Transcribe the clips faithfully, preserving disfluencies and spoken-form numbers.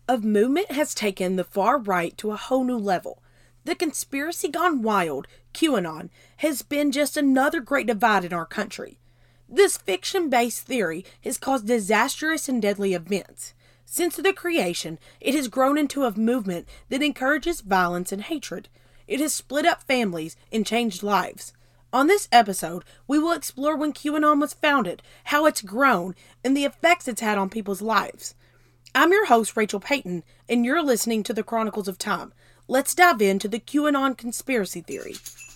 A movement has taken the far right to a whole new level. The conspiracy gone wild, QAnon, has been just another great divide in our country. This fiction based theory has caused disastrous and deadly events. Since the creation, it has grown into a movement that encourages violence and hatred. It has split up families and changed lives. On this episode, we will explore when QAnon was founded, how it's grown, and the effects it's had on people's lives. I'm your host, Rachel Payton, and you're listening to the Chronicles of Time. Let's dive into the QAnon conspiracy theory.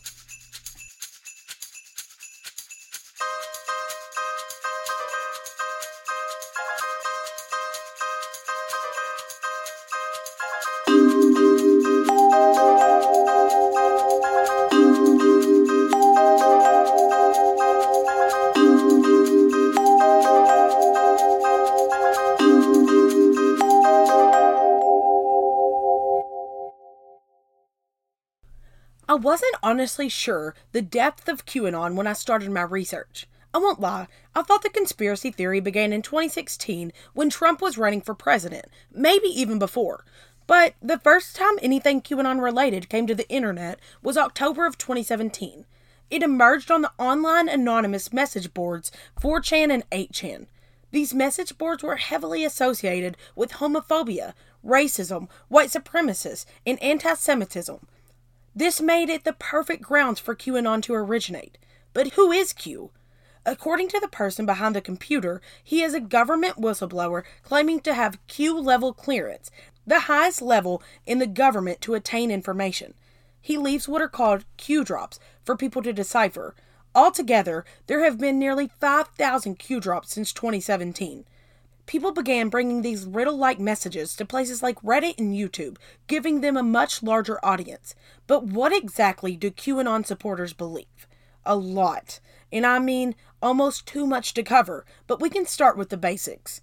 I wasn't honestly sure the depth of QAnon when I started my research. I won't lie, I thought the conspiracy theory began in twenty sixteen when Trump was running for president, maybe even before. But the first time anything QAnon related came to the internet was October of twenty seventeen. It emerged on the online anonymous message boards four chan and eight chan. These message boards were heavily associated with homophobia, racism, white supremacists, and anti-Semitism. This made it the perfect grounds for QAnon to originate. But who is Q? According to the person behind the computer, he is a government whistleblower claiming to have Q-level clearance, the highest level in the government to attain information. He leaves what are called Q drops for people to decipher. Altogether, there have been nearly five thousand Q drops since twenty seventeen. People began bringing these riddle-like messages to places like Reddit and YouTube, giving them a much larger audience. But what exactly do QAnon supporters believe? A lot. And I mean, almost too much to cover, but we can start with the basics.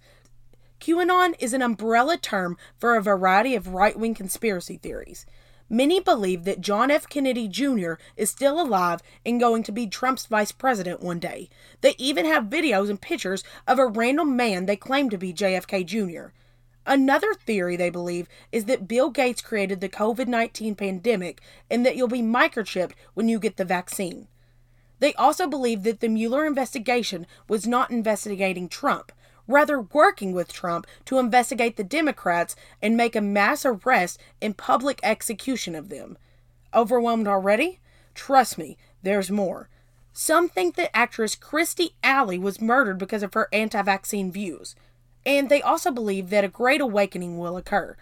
QAnon is an umbrella term for a variety of right-wing conspiracy theories. Many believe that John F. Kennedy Junior is still alive and going to be Trump's vice president one day. They even have videos and pictures of a random man they claim to be J F K Junior Another theory they believe is that Bill Gates created the covid nineteen pandemic and that you'll be microchipped when you get the vaccine. They also believe that the Mueller investigation was not investigating Trump, rather working with Trump to investigate the Democrats and make a mass arrest and public execution of them. Overwhelmed already? Trust me, there's more. Some think that actress Kirstie Alley was murdered because of her anti-vaccine views. And they also believe that a great awakening will occur.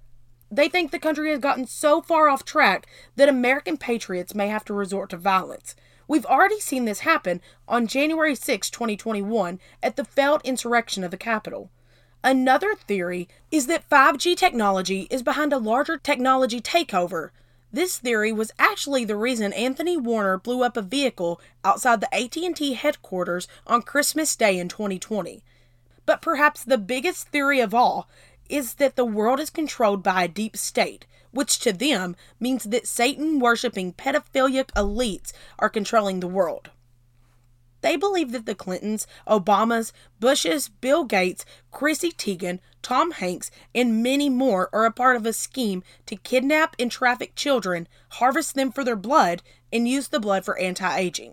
They think the country has gotten so far off track that American patriots may have to resort to violence. We've already seen this happen on January sixth, twenty twenty-one, at the failed insurrection of the Capitol. Another theory is that five G technology is behind a larger technology takeover. This theory was actually the reason Anthony Warner blew up a vehicle outside the A T and T headquarters on Christmas Day in twenty twenty. But perhaps the biggest theory of all is that the world is controlled by a deep state, which to them means that Satan-worshipping pedophilic elites are controlling the world. They believe that the Clintons, Obamas, Bushes, Bill Gates, Chrissy Teigen, Tom Hanks, and many more are a part of a scheme to kidnap and traffic children, harvest them for their blood, and use the blood for anti-aging.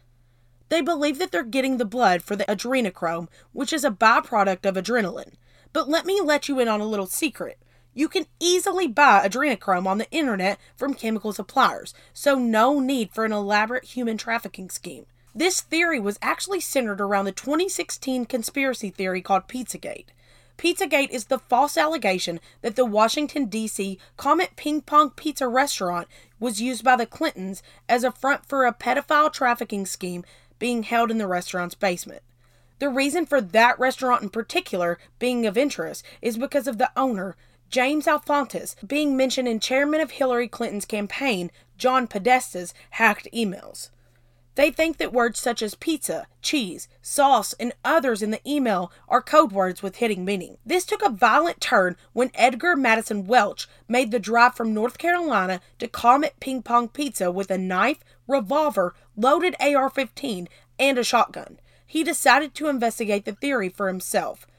They believe that they're getting the blood for the adrenochrome, which is a byproduct of adrenaline. But let me let you in on a little secret. You can easily buy adrenochrome on the internet from chemical suppliers, so no need for an elaborate human trafficking scheme. This theory was actually centered around the twenty sixteen conspiracy theory called Pizzagate. Pizzagate is the false allegation that the Washington, D C Comet Ping Pong Pizza restaurant was used by the Clintons as a front for a pedophile trafficking scheme being held in the restaurant's basement. The reason for that restaurant in particular being of interest is because of the owner, James Alefantis, being mentioned in Chairman of Hillary Clinton's campaign, John Podesta's hacked emails. They think that words such as pizza, cheese, sauce, and others in the email are code words with hidden meaning. This took a violent turn when Edgar Madison Welch made the drive from North Carolina to Comet Ping Pong Pizza with a knife, revolver, loaded A R fifteen, and a shotgun. He decided to investigate the theory for himself.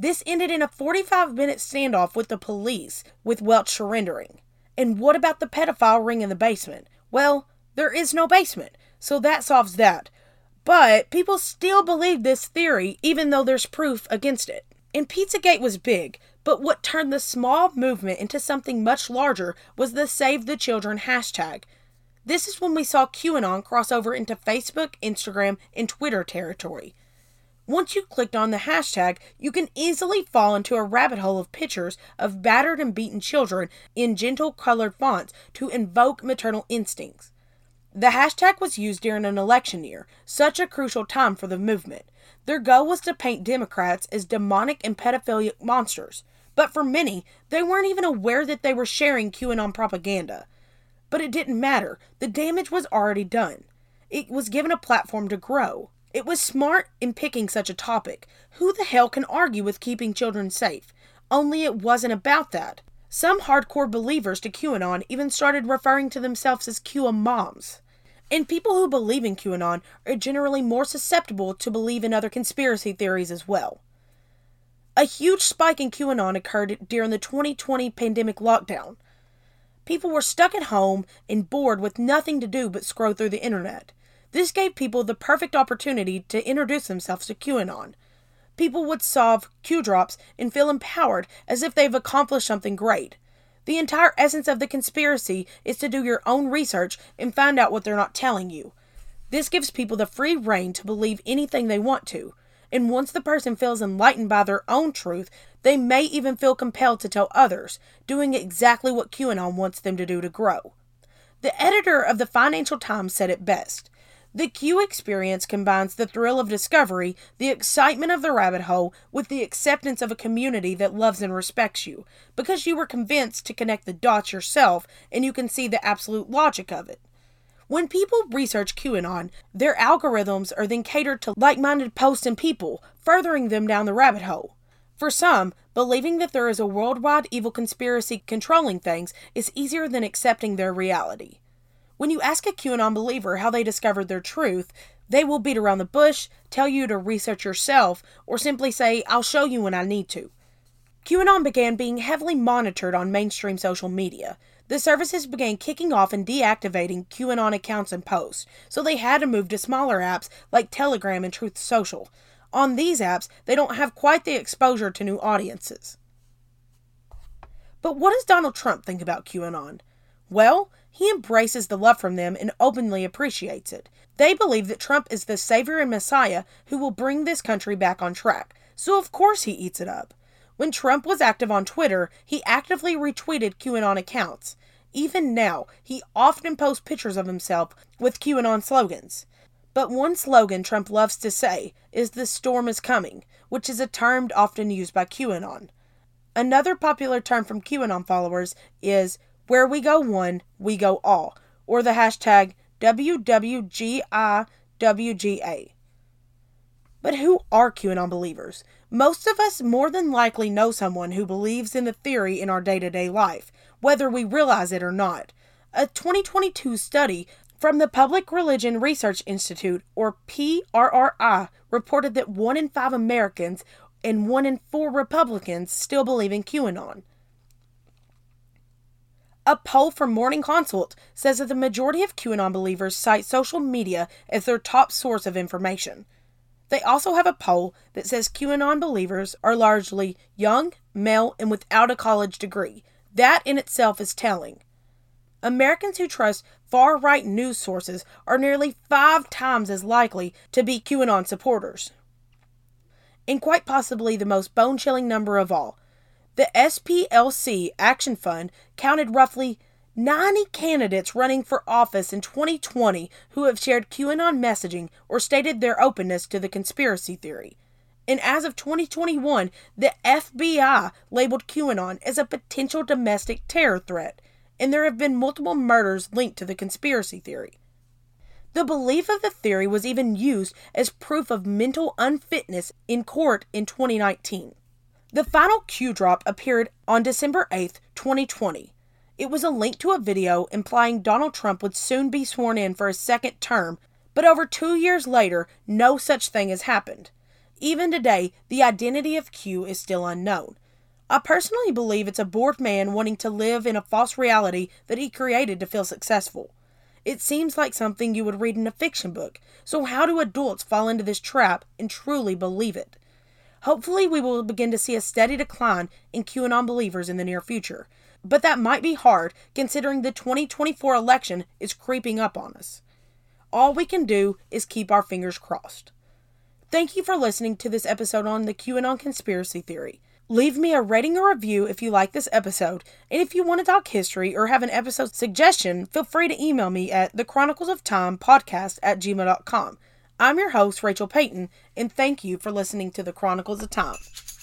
This ended in a forty-five minute standoff with the police, with Welch surrendering. And what about the pedophile ring in the basement? Well, there is no basement, so that solves that. But people still believe this theory, even though there's proof against it. And Pizzagate was big, but what turned the small movement into something much larger was the Save the Children hashtag. This is when we saw QAnon cross over into Facebook, Instagram, and Twitter territory. Once you clicked on the hashtag, you can easily fall into a rabbit hole of pictures of battered and beaten children in gentle colored fonts to invoke maternal instincts. The hashtag was used during an election year, such a crucial time for the movement. Their goal was to paint Democrats as demonic and pedophilic monsters, but for many, they weren't even aware that they were sharing QAnon propaganda. But it didn't matter. The damage was already done. It was given a platform to grow. It was smart in picking such a topic. Who the hell can argue with keeping children safe? Only it wasn't about that. Some hardcore believers to QAnon even started referring to themselves as QAmoms. And people who believe in QAnon are generally more susceptible to believe in other conspiracy theories as well. A huge spike in QAnon occurred during the twenty twenty pandemic lockdown. People were stuck at home and bored with nothing to do but scroll through the internet. This gave people the perfect opportunity to introduce themselves to QAnon. People would solve Q drops and feel empowered as if they've accomplished something great. The entire essence of the conspiracy is to do your own research and find out what they're not telling you. This gives people the free rein to believe anything they want to. And once the person feels enlightened by their own truth, they may even feel compelled to tell others, doing exactly what QAnon wants them to do to grow. The editor of the Financial Times said it best. The Q experience combines the thrill of discovery, the excitement of the rabbit hole, with the acceptance of a community that loves and respects you, because you were convinced to connect the dots yourself and you can see the absolute logic of it. When people research QAnon, their algorithms are then catered to like-minded posts and people, furthering them down the rabbit hole. For some, believing that there is a worldwide evil conspiracy controlling things is easier than accepting their reality. When you ask a QAnon believer how they discovered their truth, they will beat around the bush, tell you to research yourself, or simply say, "I'll show you when I need to." QAnon began being heavily monitored on mainstream social media. The services began kicking off and deactivating QAnon accounts and posts, so they had to move to smaller apps like Telegram and Truth Social. On these apps, they don't have quite the exposure to new audiences. But what does Donald Trump think about QAnon? Well, he embraces the love from them and openly appreciates it. They believe that Trump is the savior and messiah who will bring this country back on track, so of course he eats it up. When Trump was active on Twitter, he actively retweeted QAnon accounts. Even now, he often posts pictures of himself with QAnon slogans. But one slogan Trump loves to say is "the storm is coming," which is a term often used by QAnon. Another popular term from QAnon followers is "where we go one, we go all," or the hashtag W W G I W G A. But who are QAnon believers? Most of us more than likely know someone who believes in the theory in our day-to-day life, whether we realize it or not. A twenty twenty-two study from the Public Religion Research Institute, or P R R I, reported that one in five Americans and one in four Republicans still believe in QAnon. A poll from Morning Consult says that the majority of QAnon believers cite social media as their top source of information. They also have a poll that says QAnon believers are largely young, male, and without a college degree. That in itself is telling. Americans who trust far-right news sources are nearly five times as likely to be QAnon supporters. And quite possibly the most bone-chilling number of all, the S P L C Action Fund counted roughly ninety candidates running for office in twenty twenty who have shared QAnon messaging or stated their openness to the conspiracy theory. And as of twenty twenty-one, the F B I labeled QAnon as a potential domestic terror threat, and there have been multiple murders linked to the conspiracy theory. The belief of the theory was even used as proof of mental unfitness in court in twenty nineteen. The final Q drop appeared on December eighth, twenty twenty. It was a link to a video implying Donald Trump would soon be sworn in for a second term, but over two years later, no such thing has happened. Even today, the identity of Q is still unknown. I personally believe it's a bored man wanting to live in a false reality that he created to feel successful. It seems like something you would read in a fiction book, so how do adults fall into this trap and truly believe it? Hopefully we will begin to see a steady decline in QAnon believers in the near future, but that might be hard considering the twenty twenty-four election is creeping up on us. All we can do is keep our fingers crossed. Thank you for listening to this episode on the QAnon conspiracy theory. Leave me a rating or review if you like this episode, and if you want to talk history or have an episode suggestion, feel free to email me at the chronicles of time podcast at gmail dot com. I'm your host, Rachel Payton, and thank you for listening to the Chronicles of Time.